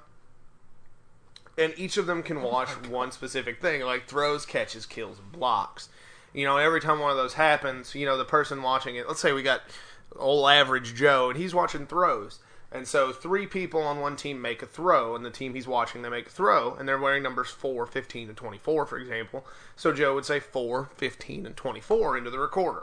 and each of them can watch oh one specific thing, like throws, catches, kills, blocks. You know, every time one of those happens, you know, the person watching it, let's say we got old average Joe, and he's watching throws. And so three people on one team make a throw, and the team he's watching, they make a throw, and they're wearing numbers four, fifteen, and twenty-four, for example. So Joe would say four, fifteen, and twenty-four into the recorder.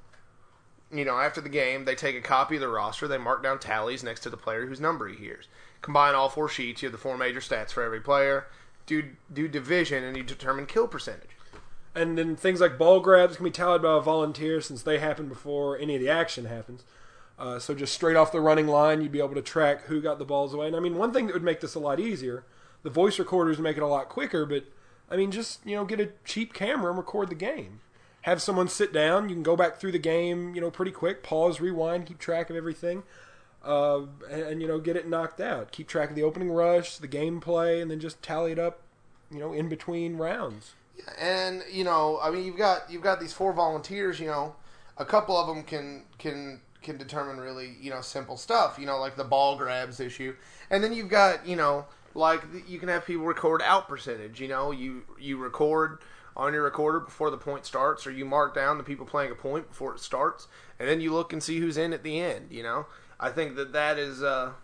You know, after the game, they take a copy of the roster, they mark down tallies next to the player whose number he hears. Combine all four sheets, you have the four major stats for every player, do do division, and you determine kill percentage. And then things like ball grabs can be tallied by a volunteer since they happen before any of the action happens. Uh, so just straight off the running line, you'd be able to track who got the balls away. And I mean, one thing that would make this a lot easier, the voice recorders make it a lot quicker, but I mean, just, you know, get a cheap camera and record the game. Have someone sit down, you can go back through the game, you know, pretty quick, pause, rewind, keep track of everything, uh, and, and, you know, get it knocked out. Keep track of the opening rush, the gameplay, and then just tally it up, you know, in between rounds. Yeah, and, you know, I mean, you've got you've got these four volunteers, you know, a couple of them can can can determine really, you know, simple stuff, you know, like the ball grabs issue. And then you've got, you know, like you can have people record out percentage, you know, you you record on your recorder before the point starts, or you mark down the people playing a point before it starts, and then you look and see who's in at the end, you know. I think that that is, uh,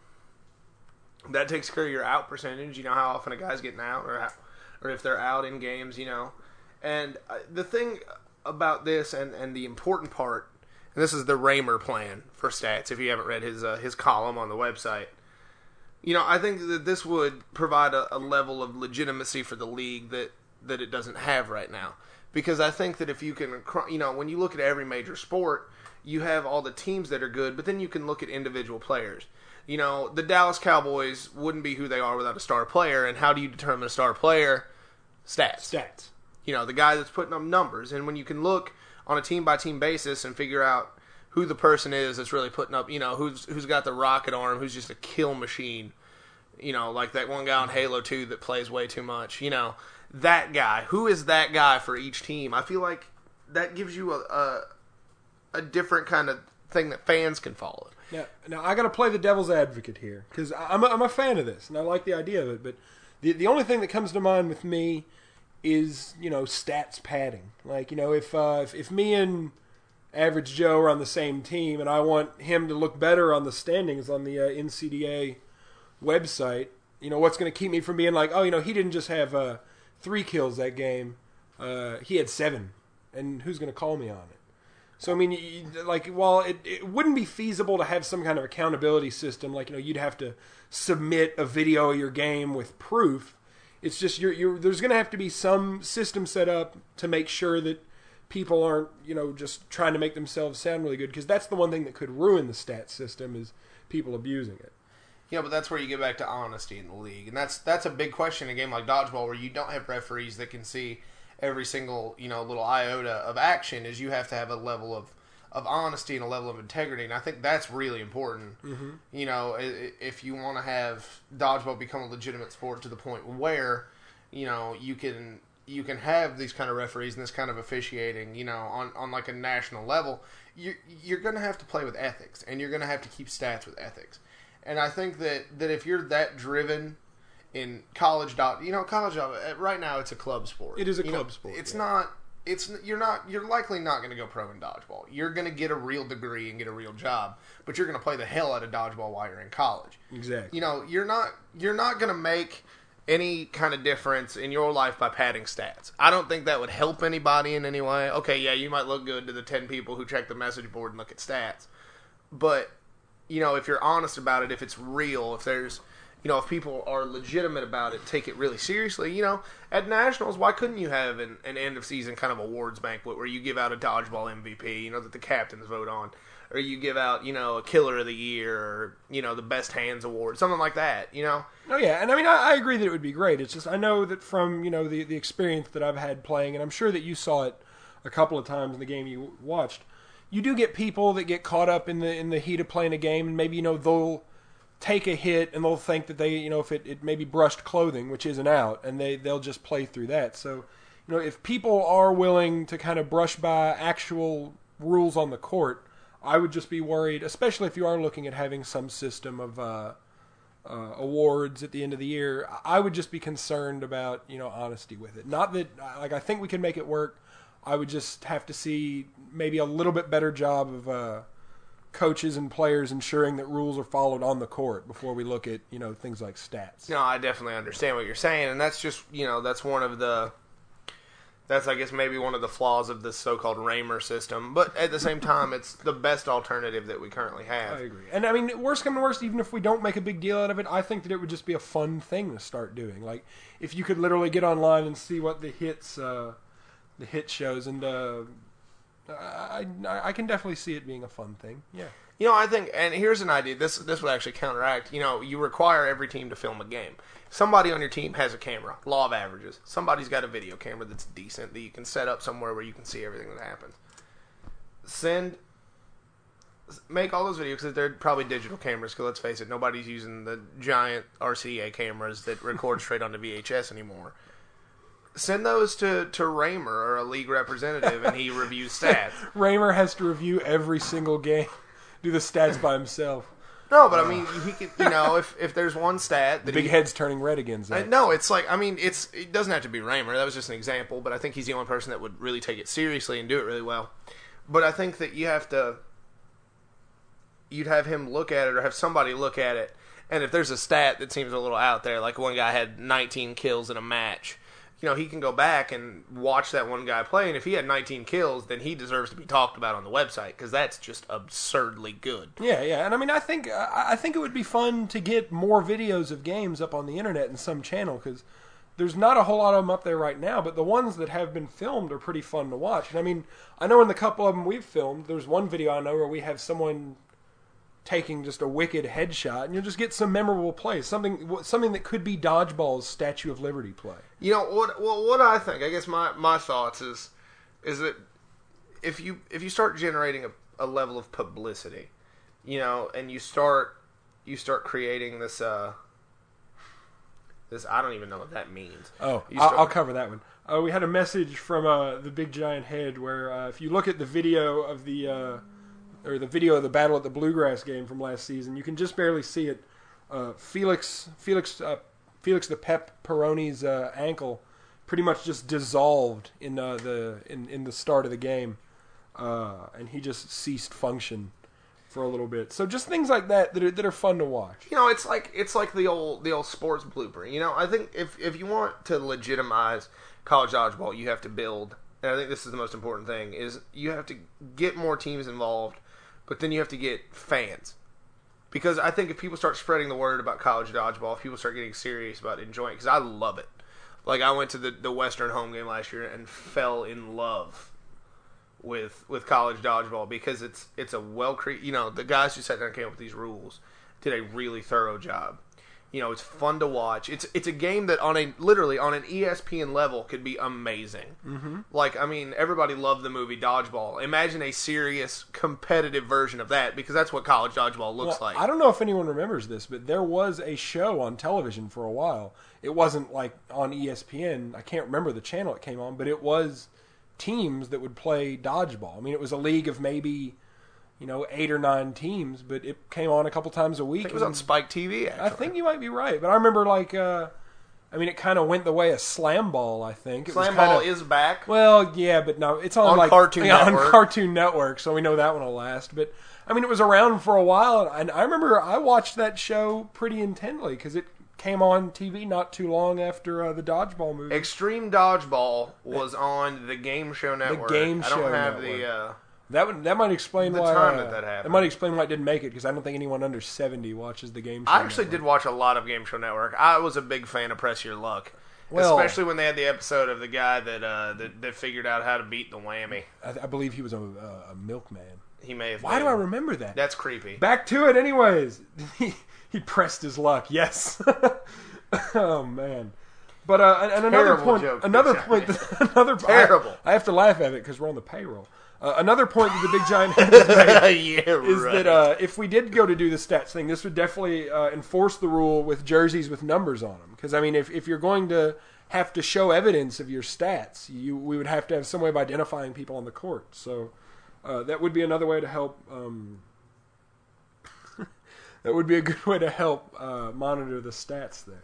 that takes care of your out percentage, you know, how often a guy's getting out, or how, or if they're out in games, you know. And uh, the thing about this, and, and the important part, and this is the Raymer plan for stats, if you haven't read his uh, his column on the website, you know, I think that this would provide a, a level of legitimacy for the league that that it doesn't have right now. Because I think that if you can, you know, when you look at every major sport, you have all the teams that are good, but then you can look at individual players. You know, the Dallas Cowboys wouldn't be who they are without a star player, and how do you determine a star player? Stats. Stats. You know, the guy that's putting up numbers. And when you can look on a team-by-team basis and figure out who the person is that's really putting up, you know, who's who's got the rocket arm, who's just a kill machine, you know, like that one guy on Halo two that plays way too much, you know, that guy. Who is that guy for each team? I feel like that gives you a a, a different kind of thing that fans can follow. Now, now I got to play the devil's advocate here, because I'm a, I'm a fan of this, and I like the idea of it, but the the only thing that comes to mind with me is, you know, stats padding. Like, you know, if uh, if, if me and Average Joe are on the same team, and I want him to look better on the standings on the uh, N C D A website, you know, what's going to keep me from being like, oh, you know, he didn't just have uh, three kills that game, uh, he had seven, and who's going to call me on it? So, I mean, you, like, while it, it wouldn't be feasible to have some kind of accountability system, like, you know, you'd have to submit a video of your game with proof. It's just, you're, you're, there's going to have to be some system set up to make sure that people aren't, you know, just trying to make themselves sound really good, because that's the one thing that could ruin the stat system is people abusing it. Yeah, but that's where you get back to honesty in the league. And that's that's a big question in a game like dodgeball, where you don't have referees that can see every single, you know, little iota of action, is you have to have a level of, of honesty and a level of integrity. And I think that's really important. Mm-hmm. You know, if you want to have dodgeball become a legitimate sport to the point where, you know, you can you can have these kind of referees and this kind of officiating, you know, on, on like a national level, you're, you're going to have to play with ethics, and you're going to have to keep stats with ethics. And I think that, that if you're that driven in college, dot you know, college right now it's a club sport. It is a you club know, sport. It's yeah. not. It's you're not. You're likely not going to go pro in dodgeball. You're going to get a real degree and get a real job, but you're going to play the hell out of dodgeball while you're in college. Exactly. You know, you're not. You're not going to make any kind of difference in your life by padding stats. I don't think that would help anybody in any way. Okay, yeah, you might look good to the ten people who check the message board and look at stats, but you know, if you're honest about it, if it's real, if there's, you know, if people are legitimate about it, take it really seriously, you know, at Nationals, why couldn't you have an, an end-of-season kind of awards banquet where you give out a dodgeball M V P, you know, that the captains vote on, or you give out, you know, a killer of the year, or, you know, the best hands award, something like that, you know? Oh, yeah, and I mean, I, I agree that it would be great. It's just, I know that from, you know, the, the experience that I've had playing, and I'm sure that you saw it a couple of times in the game you watched, you do get people that get caught up in the in the heat of playing a game, and maybe, you know, they'll take a hit and they'll think that they, you know, if it, it maybe brushed clothing, which isn't out, and they, they'll just play through that. So, you know, if people are willing to kind of brush by actual rules on the court, I would just be worried, especially if you are looking at having some system of uh, uh, awards at the end of the year. I would just be concerned about, you know, honesty with it. Not that, like, I think we can make it work. I would just have to see maybe a little bit better job of uh, coaches and players ensuring that rules are followed on the court before we look at, you know, things like stats. No, I definitely understand what you're saying, and that's just, you know, that's one of the, that's, I guess, maybe one of the flaws of this so-called Raymer system, but at the same time, it's the best alternative that we currently have. I agree. And, I mean, worst come to worst, even if we don't make a big deal out of it, I think that it would just be a fun thing to start doing. Like, if you could literally get online and see what the hits, uh, the hit shows, and, uh, I, I I can definitely see it being a fun thing. Yeah. You know, I think, and here's an idea. This this would actually counteract. You know, you require every team to film a game. Somebody on your team has a camera. Law of averages. Somebody's got a video camera that's decent that you can set up somewhere where you can see everything that happens. Send, make all those videos, because they're probably digital cameras. Because let's face it, nobody's using the giant R C A cameras that record straight onto V H S anymore. Send those to, to Raymer or a league representative, and he reviews stats. Raymer has to review every single game, do the stats by himself. No, but I mean, he could, you know, if if there's one stat that the big he, head's turning red again. Zach. I, no, it's like, I mean, it's it doesn't have to be Raymer. That was just an example, but I think he's the only person that would really take it seriously and do it really well. But I think that you have to, you'd have him look at it or have somebody look at it, and if there's a stat that seems a little out there, like one guy had nineteen kills in a match. You know, he can go back and watch that one guy play, and if he had nineteen kills, then he deserves to be talked about on the website, because that's just absurdly good. Yeah, yeah, and I mean, I think I think it would be fun to get more videos of games up on the internet in some channel, because there's not a whole lot of them up there right now, but the ones that have been filmed are pretty fun to watch. And I mean, I know in the couple of them we've filmed, there's one video I know where we have someone taking just a wicked headshot, and you'll just get some memorable plays, something something that could be Dodgeball's Statue of Liberty play. You know what? Well, what I think, I guess my, my thoughts is is that if you if you start generating a, a level of publicity, you know, and you start you start creating this uh this I don't even know what that means. Oh, You start, I'll, I'll cover that one. Uh, we had a message from uh, the Big Giant Head where uh, if you look at the video of the uh, or the video of the battle at the Bluegrass game from last season, you can just barely see it. Uh, Felix, Felix, uh, Felix the Pep Peroni's uh, ankle pretty much just dissolved in uh, the in, in the start of the game, uh, and he just ceased function for a little bit. So just things like that that are, that are fun to watch. You know, it's like it's like the old the old sports blooper. You know, I think if if you want to legitimize college dodgeball, you have to build. And I think this is the most important thing: is you have to get more teams involved. But then you have to get fans. Because I think if people start spreading the word about college dodgeball, if people start getting serious about enjoying it, because I love it. Like, I went to the, the Western home game last year and fell in love with with college dodgeball, because it's it's a well-created, you know, the guys who sat down and came up with these rules did a really thorough job. You know, it's fun to watch. It's it's a game that on a literally on an E S P N level could be amazing. Mm-hmm. Like, I mean, everybody loved the movie Dodgeball. Imagine a serious, competitive version of that, because that's what college dodgeball looks well, like. I don't know if anyone remembers this, but there was a show on television for a while. It wasn't like on E S P N. I can't remember the channel it came on, but it was teams that would play dodgeball. I mean, it was a league of maybe, you know, eight or nine teams, but it came on a couple times a week. I think it was on Spike T V, actually. I think you might be right, but I remember, like, uh, I mean, it kind of went the way of Slam Ball, I think. It Slam was kinda, Ball is back. Well, yeah, but no, it's on, on like Cartoon yeah, Network. on Cartoon Network, so we know that one will last. But I mean, it was around for a while, and I remember I watched that show pretty intently because it came on T V not too long after uh, the Dodgeball movie. Extreme Dodgeball was on the Game Show Network. The Game I Show don't have Network. the. Uh, That would that might explain The why time uh, that that happened. might explain why it didn't make it, because I don't think anyone under seventy watches the Game Show. I actually Network. did watch a lot of Game Show Network. I was a big fan of Press Your Luck. Well, especially when they had the episode of the guy that uh, that, that figured out how to beat the whammy. I, I believe he was a, a, a milkman. He may have. Why been. do I remember that? That's creepy. Back to it, anyways. he, he pressed his luck. Yes. Oh man. But uh, and, and another Terrible point. joke, Another Jack. point. Another Terrible. I, I have to laugh at it because we're on the payroll. Uh, another point that the Big Giant Head has made yeah, is right. that uh, if we did go to do the stats thing, this would definitely uh, enforce the rule with jerseys with numbers on them. Because, I mean, if, if you're going to have to show evidence of your stats, you we would have to have some way of identifying people on the court. So uh, that would be another way to help... Um, that would be a good way to help uh, monitor the stats there.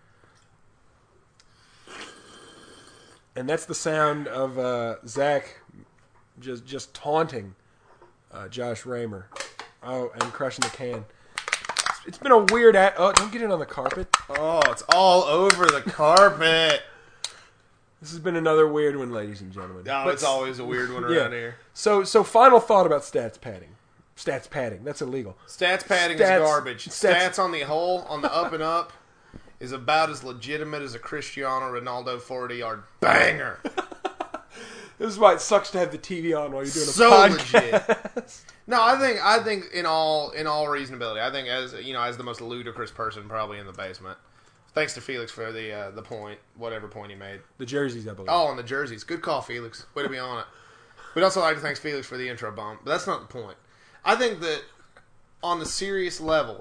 And that's the sound of uh, Zach... Just just taunting uh, Josh Raymer. Oh, and crushing the can. It's been a weird... At- oh, don't get it on the carpet. Oh, it's all over the carpet. This has been another weird one, ladies and gentlemen. Oh, But- it's always a weird one yeah. around here. So, so final thought about stats padding. Stats padding. That's illegal. Stats padding Stats- is garbage. stats- Stats on the whole, on the up and up, is about as legitimate as a Cristiano Ronaldo forty-yard banger. This is why it sucks to have the T V on while you're doing a So podcast. legit. No, I think I think in all in all reasonability, I think as you know, as the most ludicrous person probably in the basement. Thanks to Felix for the uh, the point, whatever point he made. The jerseys, I believe. Oh, on the jerseys. Good call, Felix. Way to be on it. We'd also like to thank Felix for the intro bump, but that's not the point. I think that on the serious level,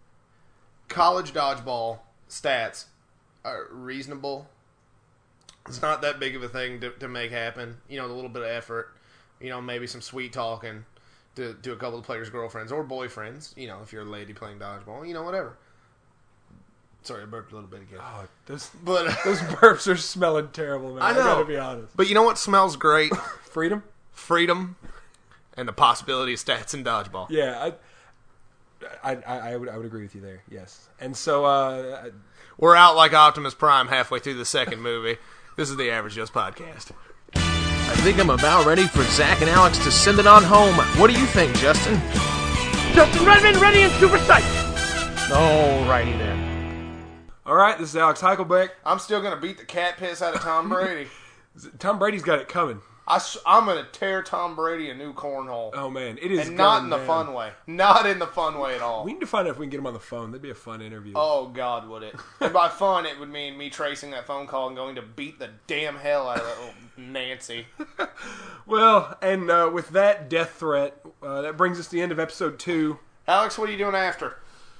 college dodgeball stats are reasonable. It's not that big of a thing to, to make happen. You know, a little bit of effort. You know, maybe some sweet talking to, to a couple of players' girlfriends or boyfriends. You know, if you're a lady playing dodgeball. You know, whatever. Sorry, I burped a little bit again. Oh, those, but those burps are smelling terrible, man. I know. I gotta be honest. But you know what smells great? Freedom? Freedom and the possibility of stats in dodgeball. Yeah, I, I, I, I would, I would agree with you there. Yes, and so uh, we're out like Optimus Prime halfway through the second movie. This is the Average Joe's podcast. I think I'm about ready for Zach and Alex to send it on home. What do you think, Justin? Justin Redmond, ready and super psyched. Alrighty then. All right, this is Alex Heichelbeck. I'm still going to beat the cat piss out of Tom Brady. Tom Brady's got it coming. I, I'm going to tear Tom Brady a new cornhole. Oh, man. It is And not going in the down. fun way. Not in the fun way at all. We need to find out if we can get him on the phone. That'd be a fun interview. Oh, God, would it. And by fun, it would mean me tracing that phone call and going to beat the damn hell out of that little Nancy. Well, and uh, with that death threat, uh, that brings us to the end of episode two. Alex, what are you doing after?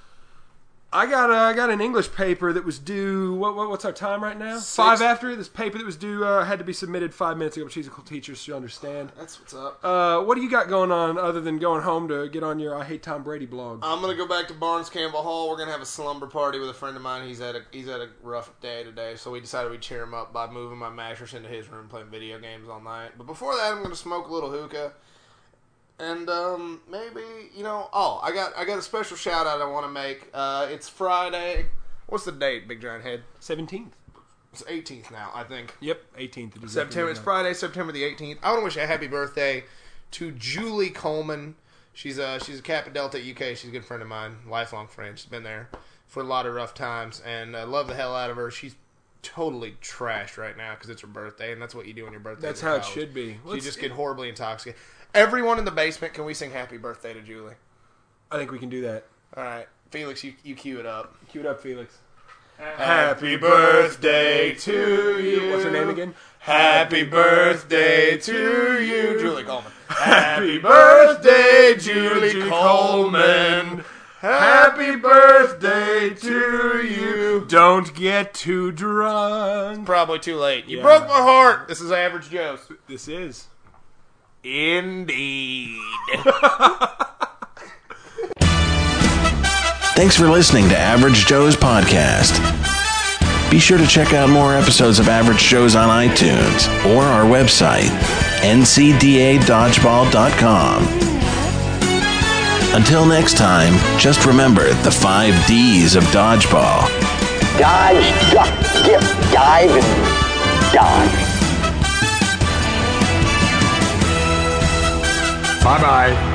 I got uh, I got an English paper that was due. What, what what's our time right now? Six. Five after. This paper that was due uh, had to be submitted five minutes ago. She's a cool teacher, so you understand. That's what's up. Uh, what do you got going on other than going home to get on your I Hate Tom Brady blog? I'm gonna go back to Barnes Campbell Hall. We're gonna have a slumber party with a friend of mine. He's had a he's had a rough day today, so we decided we'd cheer him up by moving my mattress into his room, playing video games all night. But before that, I'm gonna smoke a little hookah, and um, maybe you know. Oh, I got I got a special shout out I want to make. Uh, it's Friday. What's the date, Big Giant Head? seventeenth. It's eighteenth now, I think. Yep, eighteenth. September. It's Friday, September the eighteenth. I want to wish a happy birthday to Julie Coleman. She's a she's a Kappa Delta at U K. She's a good friend of mine, lifelong friend. She's been there for a lot of rough times, and I love the hell out of her. She's totally trashed right now because it's her birthday, and that's what you do on your birthday. That's in how it college. should be. So you Let's- just get horribly intoxicated. Everyone in the basement, can we sing happy birthday to Julie? I think we can do that. All right. Felix, you, you cue it up. Cue it up, Felix. Happy birthday to you. What's her name again? Happy birthday to you. Julie Coleman. Happy birthday, Julie Coleman. Happy birthday to you. Don't get too drunk. Probably too late. You Yeah. broke my heart. This is Average Joe's. This is. Indeed. Thanks for listening to Average Joe's podcast. Be sure to check out more episodes of Average Joe's on iTunes or our website, N C D A dodgeball dot com. Until next time, just remember the five D's of dodgeball. Dodge, duck, dip, dive, and dodge. Bye-bye.